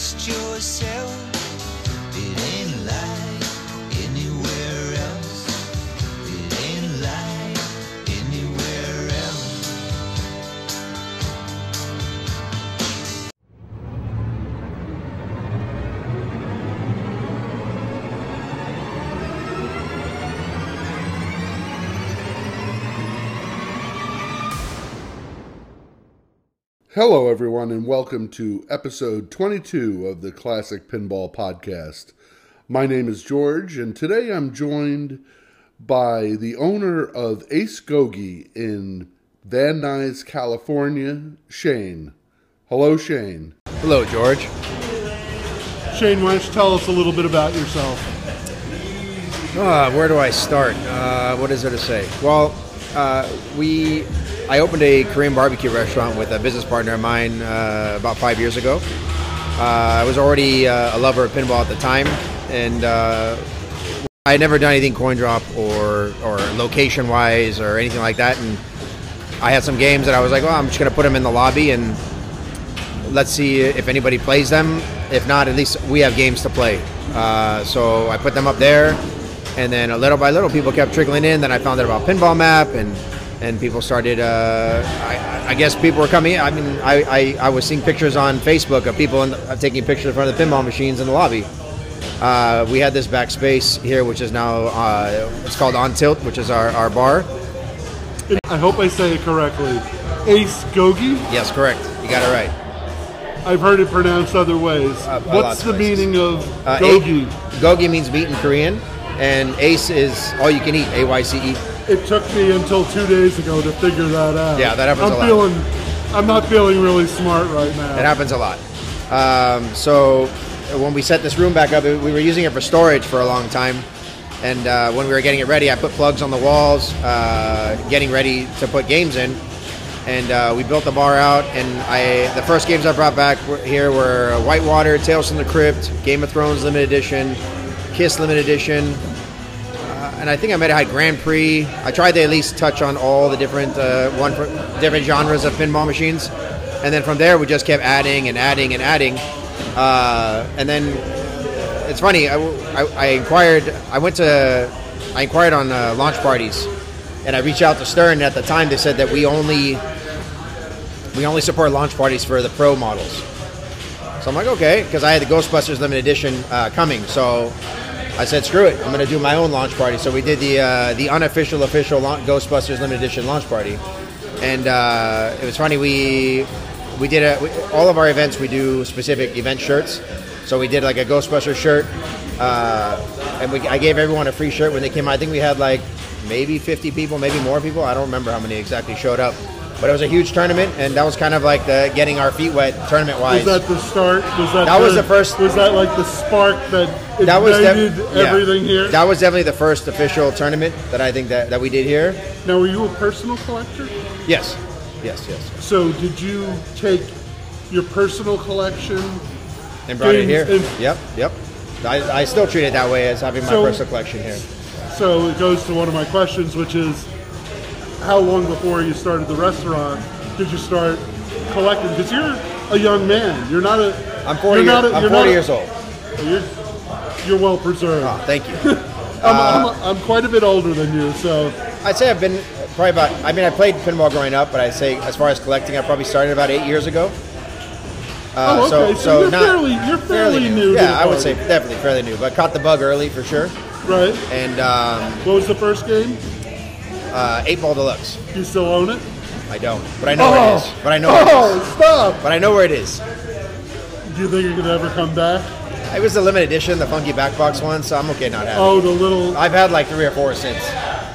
just yourself. It ain't like anywhere else. It ain't like anywhere else. Hello, everyone, and welcome to episode 22 of the Classic Pinball Podcast. My name is George, and today I'm joined by the owner of Ace Gogi in Van Nuys, California, Shane. Hello, Shane. Hello, George. Shane, why don't you tell us a little bit about yourself? Where do I start? What is there to say? Well, I opened a Korean barbecue restaurant with a business partner of mine about 5 years ago. I was already a lover of pinball at the time, and I had never done anything coin drop or location-wise or anything like that. And I had some games that I was like, well, I'm just going to put them in the lobby and let's see if anybody plays them. If not, at least we have games to play. So I put them up there, and then little by little, people kept trickling in. Then I found out about Pinball Map, and people started, I guess people were coming in. I mean, I was seeing pictures on Facebook of people taking pictures in front of the pinball machines in the lobby. We had this back space here, which is now, it's called On Tilt, which is our bar. I hope I say it correctly. Ace Gogi? Yes, correct. You got it right. I've heard it pronounced other ways. What's the meaning of Gogi? Gogi means meat in Korean, and Ace is all you can eat, A-Y-C-E. It took me until 2 days ago to figure that out. Yeah, that happens a lot. I'm not feeling really smart right now. It happens a lot. So when we set this room back up, we were using it for storage for a long time. And when we were getting it ready, I put plugs on the walls, getting ready to put games in. And we built the bar out. And the first games I brought back here were Whitewater, Tales from the Crypt, Game of Thrones Limited Edition, Kiss Limited Edition. And I think I might have had Grand Prix. I tried to at least touch on all the different different genres of pinball machines, and then from there we just kept adding and adding and adding. And then it's funny. I inquired on launch parties, and I reached out to Stern. And at the time, they said that we only support launch parties for the pro models. So I'm like, okay, because I had the Ghostbusters Limited Edition coming, so I said, screw it, I'm going to do my own launch party. So we did the unofficial Ghostbusters Limited Edition launch party. And it was funny, we did all of our events, we do specific event shirts. So we did like a Ghostbusters shirt. And I gave everyone a free shirt when they came out. I think we had like maybe 50 people, maybe more people. I don't remember how many exactly showed up. But it was a huge tournament, and that was kind of like getting our feet wet tournament-wise. Was that the start? That was the first. Was that like the spark that ignited everything here? That was definitely the first official tournament that I think that we did here. Now, were you a personal collector? Yes. So did you take your personal collection and brought it here? Yep. I still treat it that way, as having my personal collection here. So it goes to one of my questions, which is, how long before you started the restaurant did you start collecting? Because you're a young man. You're not a. I'm 40. I'm 40 years old. You're well preserved. Oh, thank you. I'm quite a bit older than you, so. I'd say I've been probably about. I mean, I played pinball growing up, but I'd say as far as collecting, I probably started about 8 years ago. Okay. So you're fairly new. Yeah, I would say definitely fairly new, but caught the bug early for sure. Right. And what was the first game? 8 Ball Deluxe. Do you still own it? I don't, but I know where it is. But I know stop! But I know where it is. Do you think it could ever come back? It was the limited edition, the funky back box one, so I'm okay not having it. Oh, the little... I've had like 3 or 4 since.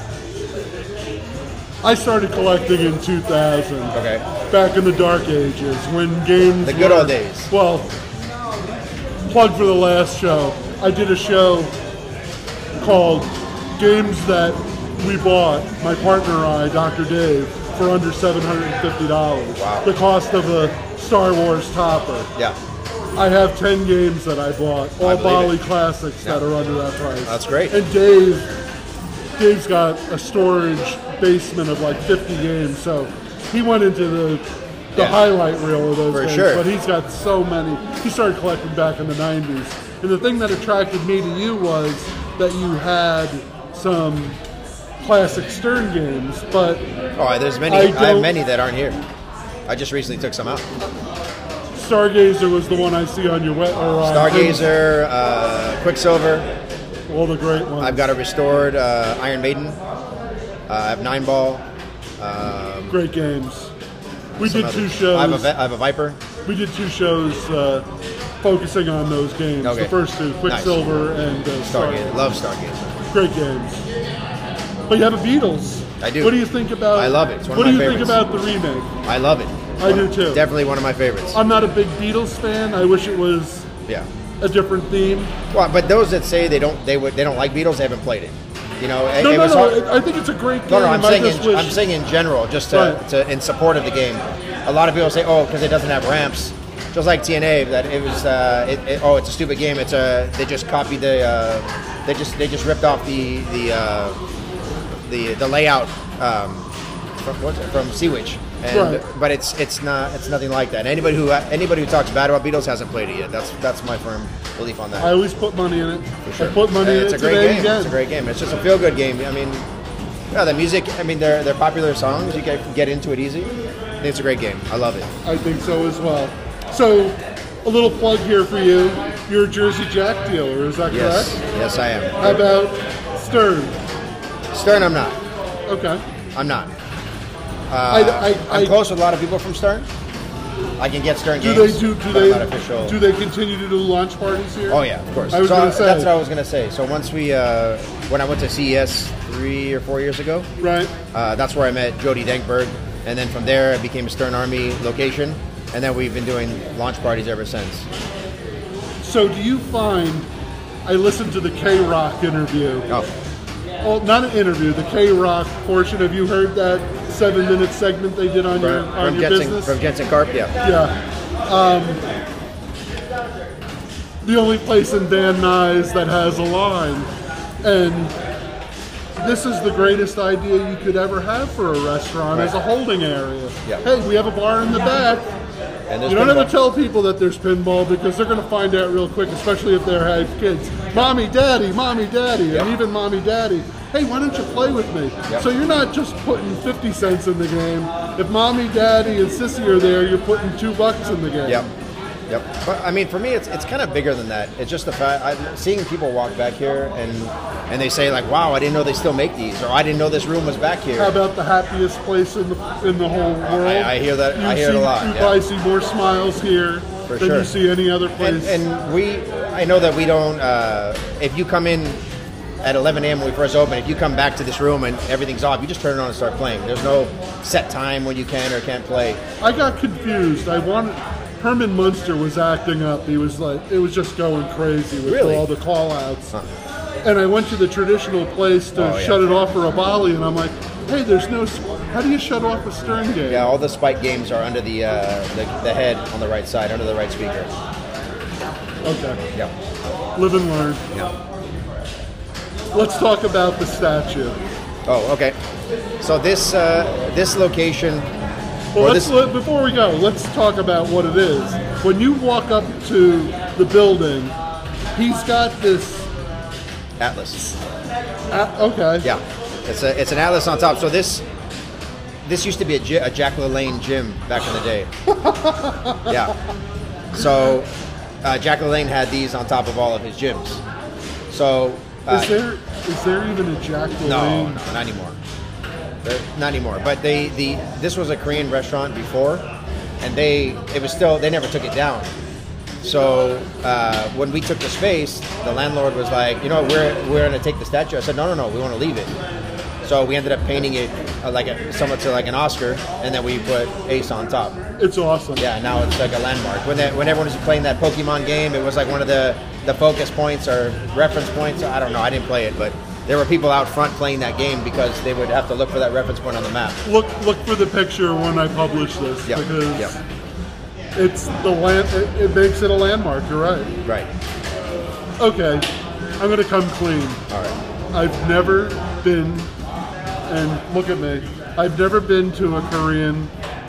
I started collecting in 2000. Okay. Back in the dark ages, when games The good old days. Well, plug for the last show. I did a show called Games That We Bought, my partner and I, Dr. Dave, for under $750. Wow. The cost of a Star Wars topper. Yeah. I have 10 games that I bought, all Bali classics that are under that price. That's great. And Dave's got a storage basement of like 50 games, so he went into the the highlight reel of those For games. sure. But he's got so many. He started collecting back in the 90s. And the thing that attracted me to you was that you had some classic Stern games, but Oh, there's many. I have many that aren't here. I just recently took some out. Stargazer was the one I see on your Stargazer, Quicksilver. all the great ones. I've got a restored Iron Maiden. I have 9-ball. Great games. We Some did two others. shows. I have a Viper. We did two shows focusing on those games. Okay. The first two, Quicksilver and Stargazer. Love Stargazer. Great games. But you have a Beatles. I do. What do you think about? I love it. It's one of what my do you favorites. think about the remake? I love it. I do too. Definitely one of my favorites. I'm not a big Beatles fan. I wish it was Yeah. a different theme. Well, but those that say they don't like Beatles, they haven't played it. You know, No, it no, was no. hard- I think it's a great game. No, I'm I saying just wish- I'm saying in general, just to, Right. to in support of the game. A lot of people say, oh, because it doesn't have ramps, just like TNA, that it was. It's a stupid game. They just copied they just ripped off the layout from Sea Witch. And, Right. But it's nothing like that. Anybody who talks bad about Beatles hasn't played it yet. That's my firm belief on that. I always put money in it. For sure. I put money in It's it a great today game. again. It's a great game. It's just a feel-good game. I mean, yeah, the music. I mean, they're popular songs. You can get into it easy. I think it's a great game. I love it. I think so as well. So, a little plug here for you. You're a Jersey Jack dealer, is that Yes, correct? yes, I am. How about Stern? Stern, I'm not. Okay. I'm not. I I'm close with a lot of people from Stern. I can get Stern do games. they but I'm not official. do they continue to do launch parties here? Oh yeah, of course. I was gonna say. That's what I was gonna say. So once when I went to CES 3 or 4 years ago, Right. that's where I met Jody Denkberg, and then from there it became a Stern Army location, and then we've been doing launch parties ever since. So do you find? I listened to the K-Rock interview. Oh, Well, not an interview. The K-Rock portion. Have you heard that 7-minute segment they did on your business? From Jensen Karp, yeah. Yeah. The only place in Van Nuys that has a line. And this is the greatest idea you could ever have for a restaurant as a holding area. Yeah. Hey, we have a bar in the back. And there's You don't pinball. ever tell people that there's pinball because they're going to find out real quick, especially if they have kids. Mommy, daddy, and even mommy, daddy. Hey, why don't you play with me? Yep. So you're not just putting 50 cents in the game. If mommy, daddy, and sissy are there, you're putting $2 in the game. Yep. Yep. But I mean, for me, it's kind of bigger than that. It's just the fact seeing people walk back here and they say like, "Wow, I didn't know they still make these," or "I didn't know this room was back here." How about the happiest place in the whole world? I hear that. I hear it a lot. You yeah. probably see more smiles here For than sure. you see any other place. And I know that we don't. If you come in at 11 a.m. when we first open, if you come back to this room and everything's off, you just turn it on and start playing. There's no set time when you can or can't play. I got confused. Herman Munster was acting up. He was like, it was just going crazy with Really? all the call-outs. Huh. And I went to the traditional place to Oh, yeah. shut it off for a volley, and I'm like, hey, there's no. How do you shut off a Stern game? Yeah, all the spike games are under the head on the right side, under the right speaker. Okay. Yeah. Live and learn. Yeah. Let's talk about the statue. Oh, okay. So this location. Well, or before we go, let's talk about what it is. When you walk up to the building, he's got this. Atlas. Okay. Yeah, it's an Atlas on top. So this used to be a Jack LaLanne gym back in the day. Yeah. So Jack LaLanne had these on top of all of his gyms. So Is there even a Jack LaLanne? no, not anymore. Not anymore. But this was a Korean restaurant before, and they never took it down. So when we took the space, the landlord was like, you know, we're going to take the statue. I said, no, we want to leave it. So we ended up painting it somewhat to like an Oscar, and then we put Ace on top. It's awesome. Yeah, now it's like a landmark. When everyone was playing that Pokemon game, it was like one of the focus points or reference points. I don't know, I didn't play it, but there were people out front playing that game because they would have to look for that reference point on the map. Look for the picture when I publish this because it's it makes it a landmark. You're right. Right. Okay, I'm gonna come clean. All right. I've never been, and look at me. I've never been to a Korean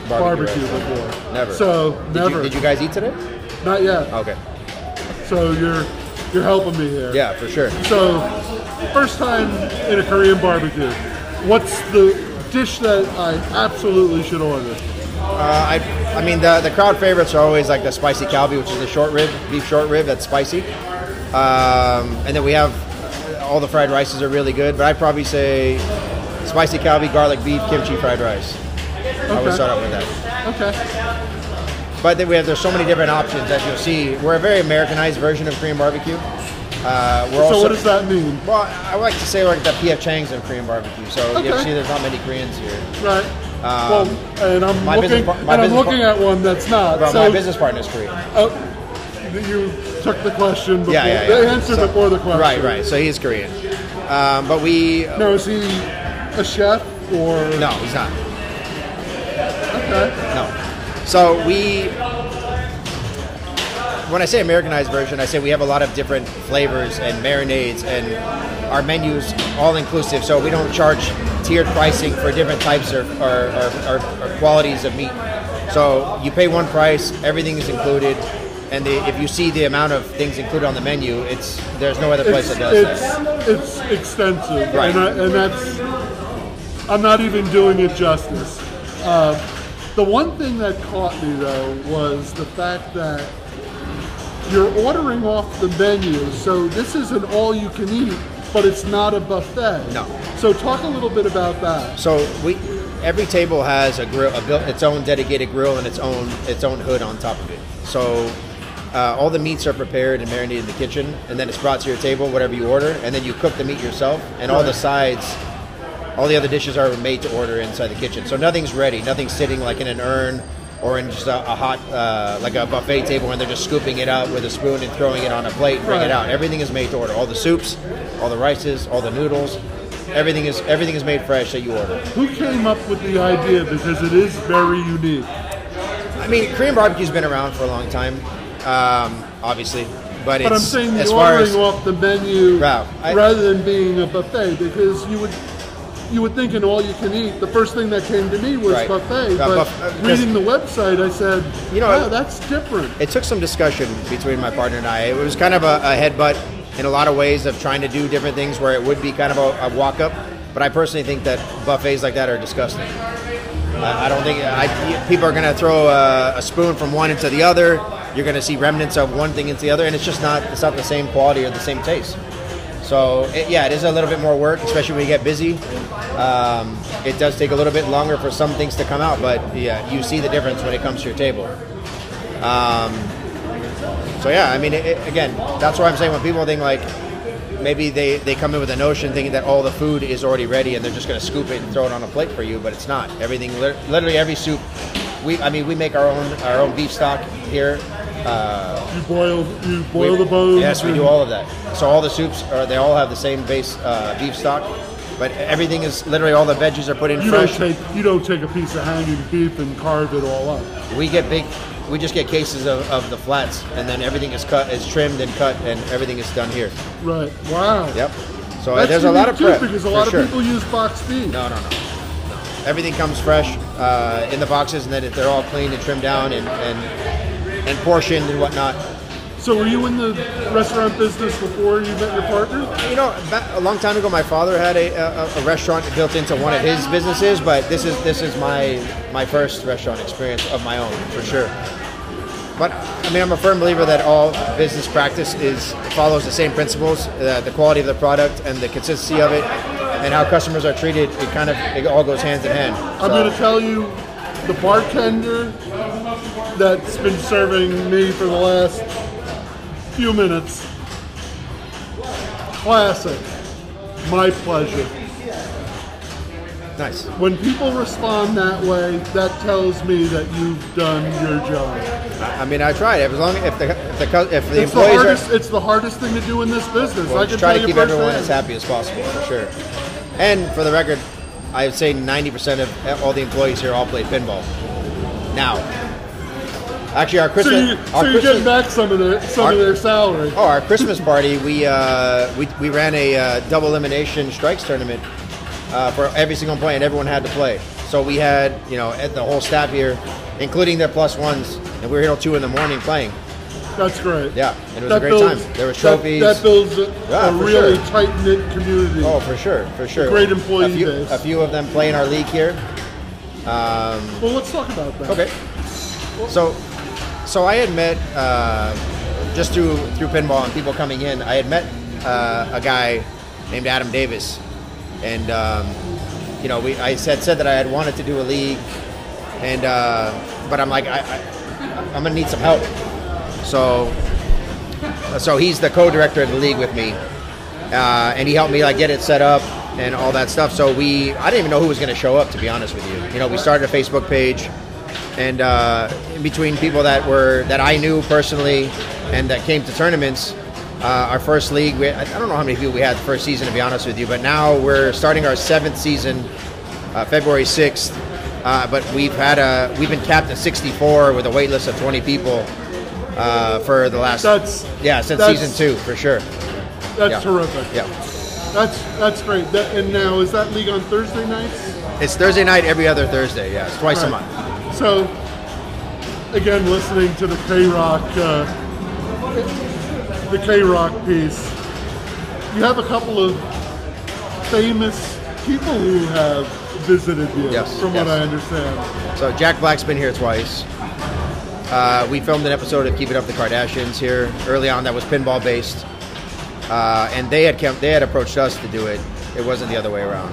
Barbecue before. Never. So never. Did you guys eat today? Not yet. Okay. So you're helping me here. Yeah, for sure. So first time in a Korean barbecue. What's the dish that I absolutely should order? I mean, the crowd favorites are always like the spicy kalbi, which is the short rib, beef short rib that's spicy. And then we have all the fried rices are really good, but I'd probably say spicy kalbi, garlic beef, kimchi fried rice. I would start off with that. Okay. But then there's so many different options as you'll see. We're a very Americanized version of Korean barbecue. So what does that mean? Well, I like to say like the P.F. Chang's of Korean barbecue. So you see there's not many Koreans here. Right. Well, and I'm looking at one that's not. Well, so, my business partner is Korean. You took the question before. Yeah. The answer before the question. Right. So he's Korean. But we... Now, is he a chef or... No, he's not. Okay. No. So when I say Americanized version, I say we have a lot of different flavors and marinades, and our menu's all inclusive. So we don't charge tiered pricing for different types or qualities of meat. So you pay one price, everything is included, and if you see the amount of things included on the menu, there's no other place that does that. It's extensive, right? And that's, I'm not even doing it justice. The one thing that caught me though was the fact that you're ordering off the menu, so this is an all-you-can-eat, but it's not a buffet. No. So talk a little bit about that. So every table has a grill, its own dedicated grill, and its own hood on top of it. So all the meats are prepared and marinated in the kitchen, and then it's brought to your table, whatever you order, and then you cook the meat yourself, and all the sides, all the other dishes are made to order inside the kitchen. So nothing's ready, nothing's sitting like in an urn or in just a hot, like a buffet table, and they're just scooping it out with a spoon and throwing it on a plate and bring it out. Everything is made to order. All the soups, all the rices, all the noodles, everything is made fresh that you order. Who came up with the idea? Because it is very unique. I mean, Korean barbecue's been around for a long time, obviously. But I'm saying the ordering off the menu rather than being a buffet, because you would think in all you can eat, the first thing that came to me was buffet, but reading the website I said, that's different. It took some discussion between my partner and I. It was kind of a headbutt in a lot of ways of trying to do different things where it would be kind of a walk-up, but I personally think that buffets like that are disgusting. I don't think people are going to throw a spoon from one into the other. You're going to see remnants of one thing into the other, and it's not the same quality or the same taste. So, it is a little bit more work, especially when you get busy. It does take a little bit longer for some things to come out, but you see the difference when it comes to your table. I mean, again, that's what I'm saying. When people think like maybe they come in with a notion thinking that all the food is already ready and they're just going to scoop it and throw it on a plate for you, but it's not. Everything, literally every soup. We make our own beef stock here. You boil the bones? Yes, we do all of that. So all the soups they all have the same base beef stock, but everything is literally all the veggies are put in fresh. You don't take a piece of hanging beef and carve it all up. We just get cases of the flats, and then everything is trimmed and cut, and everything is done here. Right. Wow. Yep. So that's there's a lot of prep because a lot of people use box beef. No. Everything comes fresh in the boxes, and then they're all cleaned and trimmed down and portioned and whatnot. So were you in the restaurant business before you met your partner? A long time ago, my father had a restaurant built into one of his businesses, but this is my first restaurant experience of my own, for sure. But I mean, I'm a firm believer that all business practice follows the same principles, the quality of the product and the consistency of it, and how customers are treated. It all goes hand in hand. I'm going to tell you, the bartender that's been serving me for the last few minutes, classic, my pleasure. Nice. When people respond that way, that tells me that you've done your job. I mean, I tried. As long if the employees it's the hardest thing to do in this business. Well, I can try to keep everyone as happy as possible, for sure. And for the record, I would say 90% of all the employees here all play pinball. Now, actually, our Christmas. So you're getting back some of their salary. Oh, our Christmas party, we ran a double elimination strikes tournament for every single point, and everyone had to play. So we had, at the whole staff here, including their plus ones, and we were here till 2 in the morning playing. That's great. Yeah, and it was a great time. There was trophies. That builds a for really sure. tight-knit community. Oh, for sure. Great employee base. A few of them play in our league here. Well, let's talk about that. Okay. So I had met, just through pinball and people coming in, I had met a guy named Adam Davis. And, I said that I had wanted to do a league. And, but I'm like, I'm going to need some help. So he's the co-director of the league with me, and he helped me get it set up and all that stuff. So I didn't even know who was going to show up, to be honest with you. We started a Facebook page, and in between people that I knew personally and that came to tournaments, our first league, I don't know how many people we had the first season, to be honest with you, but now we're starting our 7th season, February 6th. But we've been capped at 64 with a wait list of 20 people. For the last since season 2 for sure. That's terrific. Yeah, that's great. And now is that league on Thursday nights? It's Thursday night every other Thursday. Yeah, it's twice a month. So again, listening to the K-Rock piece, you have a couple of famous people who have visited you. From what I understand. So Jack Black's been here twice. We filmed an episode of Keeping Up the Kardashians here early on that was pinball based, and they had approached us to do it. It wasn't the other way around.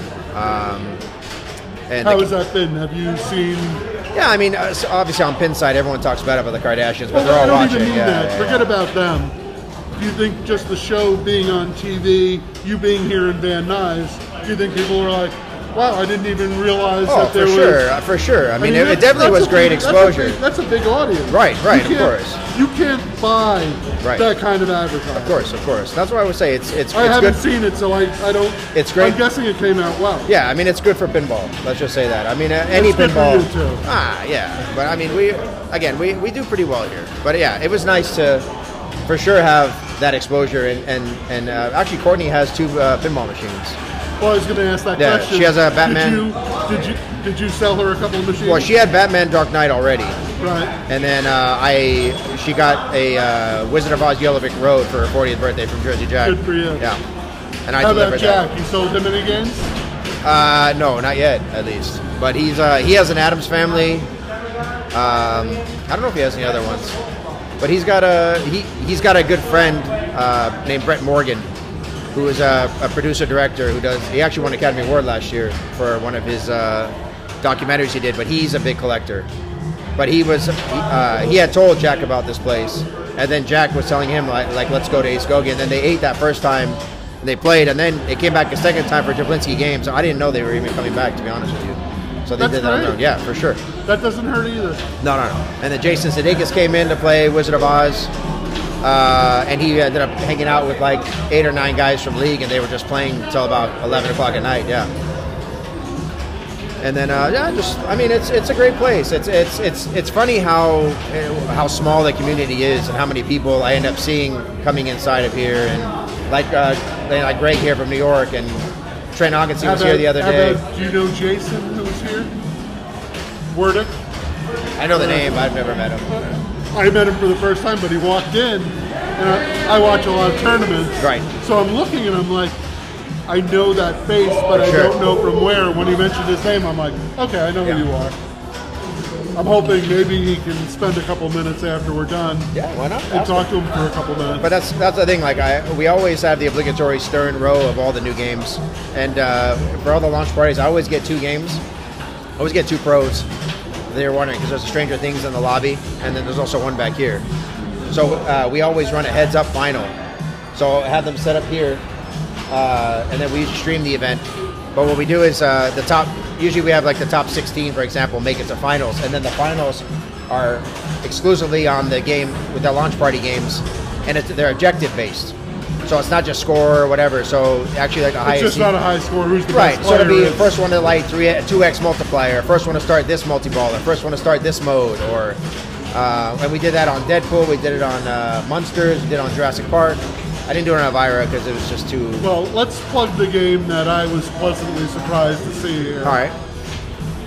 And how has that been? Have you seen? Yeah, I mean, obviously on Pinside, everyone talks bad about the Kardashians, but they're all watching. Even mean that. Forget about them. Do you think just the show being on TV, you being here in Van Nuys, do you think people were like, wow, I didn't even realize that there was... For sure. I mean, it definitely was great exposure. That's a big audience. Right, of course. You can't buy that kind of advertising. Of course. That's why I would say it's I haven't seen it, so I don't... It's great. I'm guessing it came out well. Yeah, I mean, it's good for pinball. Let's just say that. I mean, any it's pinball... Good for you too. Yeah. But, I mean, we do pretty well here. But, yeah, it was nice to, for sure, have that exposure. And actually, Courtney has 2 pinball machines. Well, I was going to ask that question. She has a Batman. Did you sell her a couple of machines? Well, she had Batman Dark Knight already. Right. And then she got a Wizard of Oz Yellowbrick Road for her 40th birthday from Jersey Jack. Good for you. Yeah. And I How about Jack? That. You sold him any games? No, not yet, at least. But he has an Addams Family. I don't know if he has any other ones. But he's got a good friend named Brett Morgan, who is a producer-director he actually won an Academy Award last year for one of his documentaries he did, but he's a big collector. But he had told Jack about this place, and then Jack was telling him, like let's go to Ace Gogi, and then they ate that first time, and they played, and then it came back a second time for Jablinski Games, so I didn't know they were even coming back, to be honest with you. So they did that on their own. Yeah, for sure. That doesn't hurt either. No. And then Jason Sudeikis came in to play Wizard of Oz. And he ended up hanging out with 8 or 9 guys from League, and they were just playing until about 11 o'clock at night. Yeah. And then it's a great place. It's funny how small the community is and how many people I end up seeing coming inside of here, and like Greg here from New York, and Trent Hawkinson was here the other day. Do you know Jason who was here? Wordick? I know the name, but I've never met him. I met him for the first time, but he walked in, and I watch a lot of tournaments. Right. So I'm looking, and I'm like, I know that face, but I don't know from where. When he mentioned his name, I'm like, okay, I know who you are. I'm hoping maybe he can spend a couple minutes after we're done. Yeah, why not? And talk to him for a couple minutes. But that's the thing. We always have the obligatory Stern row of all the new games, and for all the launch parties, I always get 2 games. I always get 2 pros. They were wondering because there's a Stranger Things in the lobby, and then there's also one back here. So we always run a heads-up final. So I have them set up here, and then we usually stream the event. But what we do is usually we have the top 16, for example, make it to finals, and then the finals are exclusively on the game with the launch party games, and they're objective-based. So it's not just score or whatever. So actually, the highest. It's just not a high score. Who's the right? best So it'll be player the first one to 2x multiplier, first one to start this multi-baller, first one to start this mode, or and we did that on Deadpool. We did it on Munsters. We did it on Jurassic Park. I didn't do it on Elvira because it was just too. Well, let's plug the game that I was pleasantly surprised to see here. All right.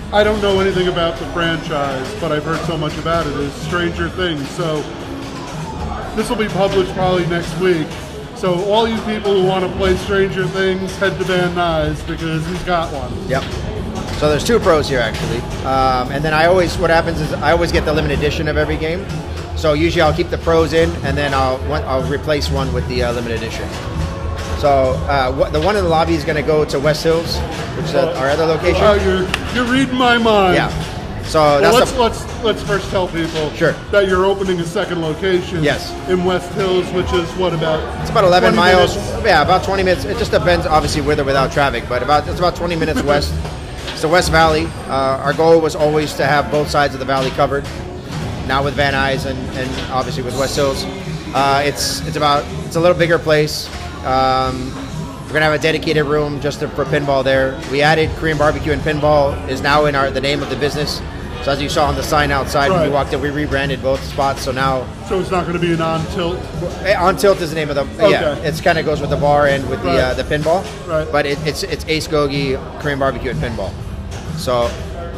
I don't know anything about the franchise, but I've heard so much about it, is Stranger Things. So this will be published probably next week. So all you people who want to play Stranger Things, head to Van Nuys because he's got one. Yep. So there's 2 pros here actually, and then what happens is I always get the limited edition of every game. So usually I'll keep the pros in, and then I'll replace one with the limited edition. So the one in the lobby is going to go to West Hills, which is our other location. Oh, you're reading my mind. Yeah. So let's first tell people Sure. that you're opening a second location. Yes. In West Hills, which is what about? It's about 11 20 miles. minutes? Yeah, about 20 minutes. It just depends, obviously, with or without traffic, but it's about 20 minutes west. It's the West Valley. Our goal was always to have both sides of the valley covered. Now with Van Nuys and obviously with West Hills, it's a little bigger place. We're gonna have a dedicated room just for pinball there. We added Korean barbecue and pinball is now in the name of the business. So as you saw on the sign outside when you walked in, we rebranded both spots. So now, So it's not going to be an on tilt. On Tilt is the name of the. Okay. Yeah, it's kind of goes with the bar and with the pinball. Right. But it's Ace Gogi, Korean barbecue and pinball. So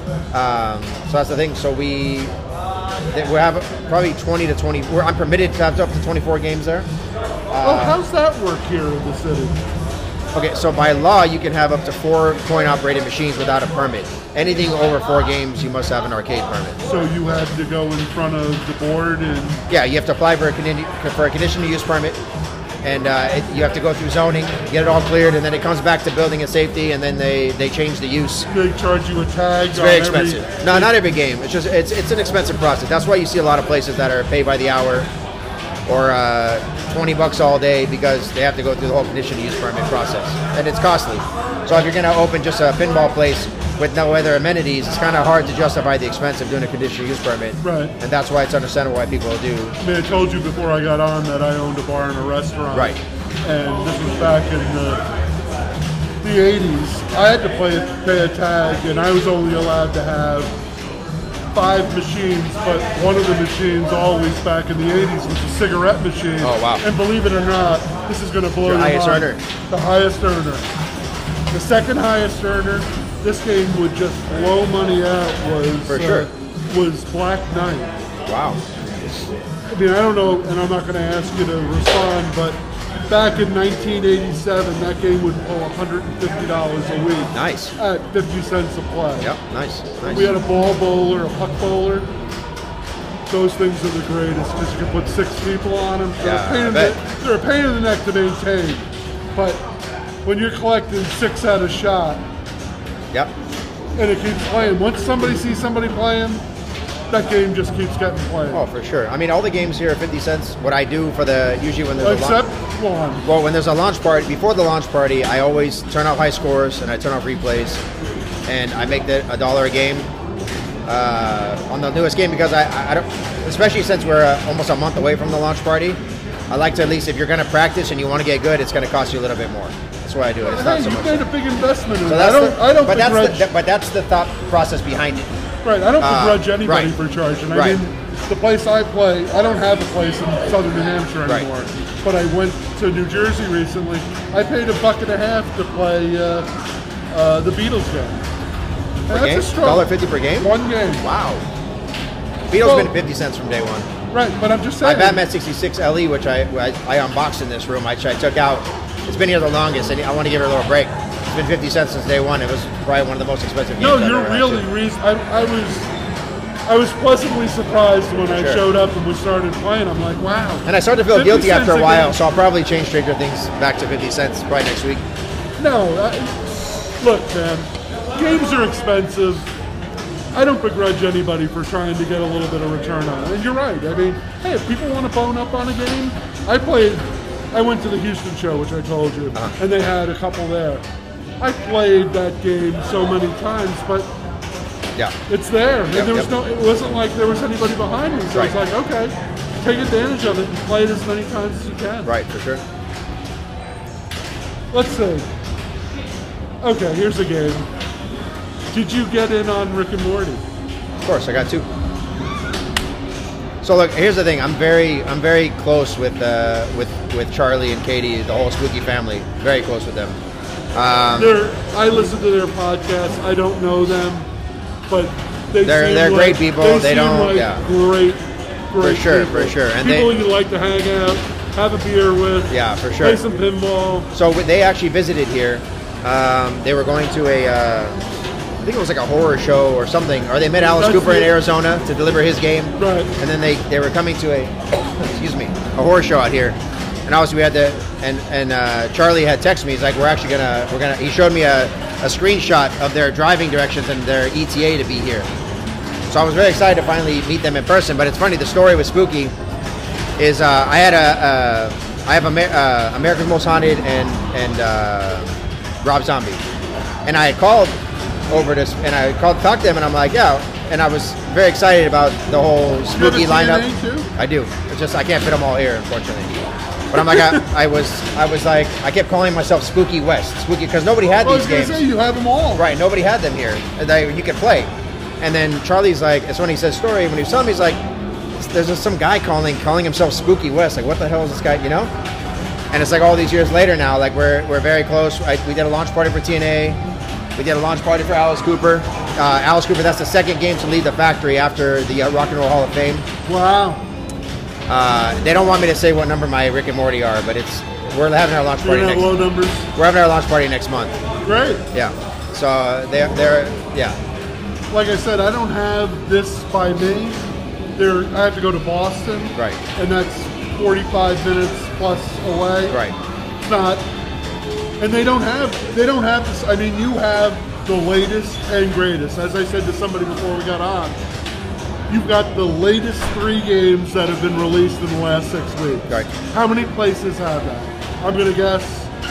so that's the thing. So we have probably 20 to 20. I'm permitted to have up to 24 games there. How's that work here in the city? Okay, so by law, you can have up to 4 coin-operated machines without a permit. Anything over 4 games, you must have an arcade permit. So you had to go in front of the board and Yeah, you have to apply for a conditional use permit, and you have to go through zoning, get it all cleared, and then it comes back to building and safety, and then they change the use. they charge you a tag. It's very expensive. No, not every game. It's just it's an expensive process. That's why you see a lot of places that are pay by the hour, or $20 all day, because they have to go through the whole conditional use permit process, and it's costly. So if you're going to open just a pinball place with no other amenities, it's kind of hard to justify the expense of doing a conditional use permit. Right. And that's why it's understandable why people do. I mean, I told you before I got on that I owned a bar and a restaurant. Right. And this was back in the 80s. I had to pay a tag, and I was only allowed to have 5 machines, but one of the machines always back in the 80s was a cigarette machine. Oh, wow. And believe it or not, this is going to blow Your your highest mind. earner. The highest earner. The second highest earner, this game would just blow money out, For sure. was Black Knight. Wow. I mean, I don't know, and I'm not going to ask you to respond, but back in 1987, that game would pull $150 a week. Nice. At 50 cents a play. Yep. Nice. Nice. We had a ball bowler, a puck bowler. Those things are the greatest because you can put 6 people on them. Yeah, I bet. They're a pain in the neck to maintain. But when you're collecting 6 at a shot Yep. and it keeps playing, once somebody sees somebody playing, that game just keeps getting played. Oh, for sure. I mean, all the games here are 50 cents. What I do usually when there's Except one. Well, when there's a launch party, before the launch party, I always turn off high scores and I turn off replays, and I make that $1 a game on the newest game, because I don't, especially since we're almost a month away from the launch party, I like to, at least if you're going to practice and you want to get good, it's going to cost you a little bit more. That's why I do it. It's not Hey, so you much. made a big investment in So it. that's I don't but begrudge, that's the thought process behind it. right, I don't begrudge anybody right. for charging. I Right. mean, the place I play, I don't have a place in southern New Hampshire Right. anymore, but I went to New Jersey recently. I paid $1.50 to play the Beatles game. And Per that's game? a struggle. $1.50 per game? One game. Wow. Beatles Well- been 50 cents from day one. Right, but I'm just My saying. Batman 66 LE, which I unboxed in this room, I took out. It's been here the longest, and I want to give it a little break. It's been 50 cents since day one. It was probably one of the most expensive games No, I've you're ever had, really too. I was pleasantly surprised when I Sure. showed up and we started playing. I'm like, wow. And I started to feel 50 guilty after a cents while, game. so I'll probably change Stranger Things back to 50 cents probably next week. No, look, man, games are expensive. I don't begrudge anybody for trying to get a little bit of return on it. And you're right. I mean, hey, if people want to bone up on a game, I went to the Houston show, which I told you, and they had a couple there. I played that game so many times, but Yeah. it's there. And Yep, there was yep. it wasn't like there was anybody behind me. So it's Right. like, okay, take advantage of it and play it as many times as you can. Right, for sure. Let's see. Okay, here's a game. Did you get in on Rick and Morty? Of course, I got 2. So look, here's the thing. I'm very close with Charlie and Katie, the whole Spooky family. Very close with them. I listen to their podcast. I don't know them. but they're great people. They seem don't- like yeah. great For sure, people. for sure. And people you like to hang out, have a beer with. Yeah, for sure. Play some pinball. So they actually visited here. They were going to I think it was like a horror show or something, or they met Alice That's Cooper in it. Arizona to deliver his game. Right. And then they were coming to a horror show out here. And obviously we had to, and Charlie had texted me. He's like, he showed me a screenshot of their driving directions and their ETA to be here. So I was very excited to finally meet them in person. But it's funny, the story with Spooky is I have America's Most Haunted and Rob Zombie, and I had called over this, and I talked to them, and I'm like, yeah, and I was very excited about the whole Spooky You have a lineup. TNA too? I do. It's just I can't fit them all here, unfortunately. But I'm like, I was like, I kept calling myself Spooky West, Spooky, because nobody had I was these going games. to say, you have them all. Right, nobody had them here that you could play. And then Charlie's like, it's when he says story, when he was telling me, he's like, there's just some guy calling himself Spooky West. Like, what the hell is this guy, you know? And it's like all these years later now, like we're very close. We did a launch party for TNA. We did a launch party for Alice Cooper. Alice Cooper, that's the second game to leave the factory after the Rock and Roll Hall of Fame. Wow. They don't want me to say what number my Rick and Morty are, but we're having our launch You're party going to have low numbers. We're having our launch party next month. Great. Yeah. So they're yeah. Like I said, I don't have this by me. I have to go to Boston. Right. And that's 45 minutes plus away. Right. It's not, and they don't have this. I mean, you have the latest and greatest. As I said to somebody before we got on, you've got the latest 3 games that have been released in the last 6 weeks. Right. How many places have that? I'm going to guess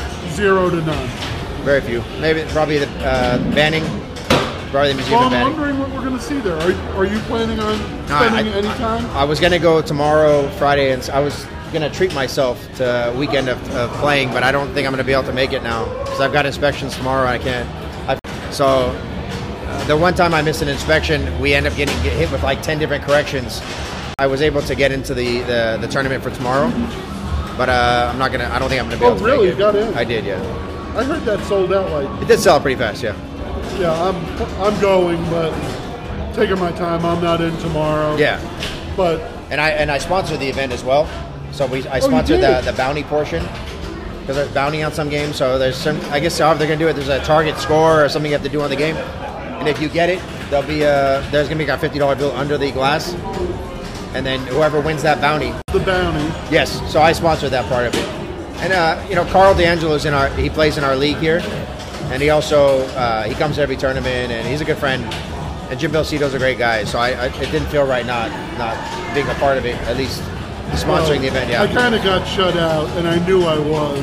0 to none. Very few. Maybe probably the Banning. Probably the Museum Well, of I'm Banning. wondering what we're going to see there. Are you planning on spending any time? I was gonna go tomorrow, Friday, and I was gonna treat myself to a weekend of playing, but I don't think I'm gonna be able to make it now because I've got inspections tomorrow. And I can't. So the one time I missed an inspection, we end up getting hit with like 10 different corrections. I was able to get into the tournament for tomorrow, but I'm not gonna. I don't think I'm gonna be able to really? make it. You got in? I did, yeah. I heard that sold out like. It did sell pretty fast, yeah. Yeah, I'm going, but taking my time. I'm not in tomorrow. Yeah. But And I sponsored the event as well. So I you sponsored did? the bounty portion because there's bounty on some games. So there's some. I guess however they're gonna do it, there's a target score or something you have to do on the game. And if you get it, there'll be there's gonna be like a $50 bill under the glass, and then whoever wins that bounty. the bounty. Yes. So I sponsored that part of it. And Carl D'Angelo's he plays in our league here, and he also he comes to every tournament, and he's a good friend. And Jim Belcito's a great guy, so it didn't feel right not being a part of it, at least sponsoring the event. Yeah. I kind of got shut out, and I knew I was.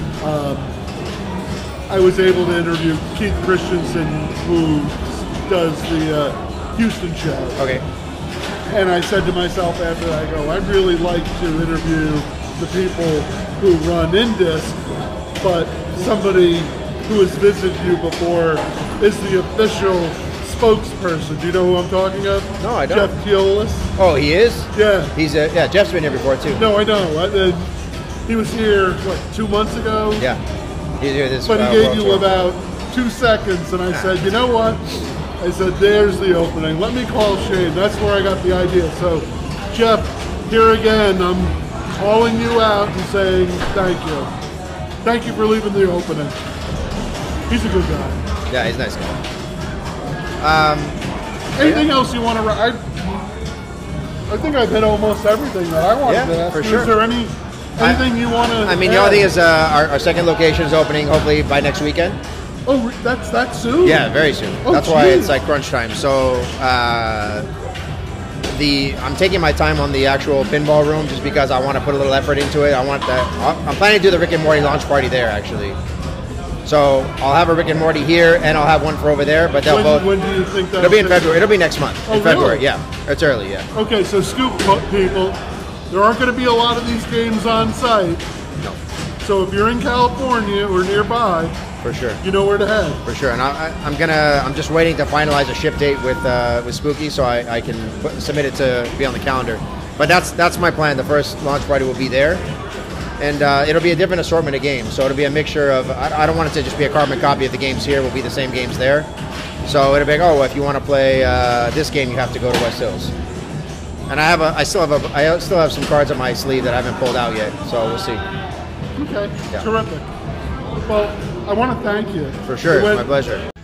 I was able to interview Keith Christensen, who does the Houston show. Okay. And I said to myself after I go, I'd really like to interview the people who run Indisc, but somebody who has visited you before is the official spokesperson. Do you know who I'm talking of? No, I don't. Jeff Keolis. Oh, he is? Yeah. Jeff's been here before too. No, I know. He was here, 2 months ago? Yeah. He's here this But he World gave you Tour. about 2 seconds, and I said, you know what? I said, there's the opening. Let me call Shane. That's where I got the idea. So, Jeff, here again, I'm calling you out and saying thank you. Thank you for leaving the opening. He's a good guy. Yeah, he's a nice guy. Anything else you want to write? I think I've hit almost everything that I wanted Yeah, to ask. for you. sure. Is there anything you want to I mean, the only thing is our second location is opening hopefully by next weekend. Oh, that's that soon? Yeah, very soon. Oh, That's why geez. it's like crunch time. So I'm taking my time on the actual pinball room just because I want to put a little effort into it. I'm planning to do the Rick and Morty launch party there actually. So I'll have a Rick and Morty here, and I'll have one for over there. But they'll both. When do you think that? It'll be in February. It'll be next month. Oh, in February, really? yeah. It's early, yeah. Okay, so scoop people, there aren't going to be a lot of these games on site. No, So if you're in California or nearby, for sure. you know where to head. For sure, and I'm just waiting to finalize a ship date with Spooky so I can submit it to be on the calendar. But that's my plan. The first launch party will be there, and it'll be a different assortment of games. So it'll be a mixture of I don't want it to just be a carbon copy of the games here. Will be the same games there. So it'll be like, oh, well, if you want to play this game, you have to go to West Hills. And I still have some cards on my sleeve that I haven't pulled out yet. So we'll see. Okay, Yeah. terrific. Well, I want to thank you. For sure, You it's my pleasure.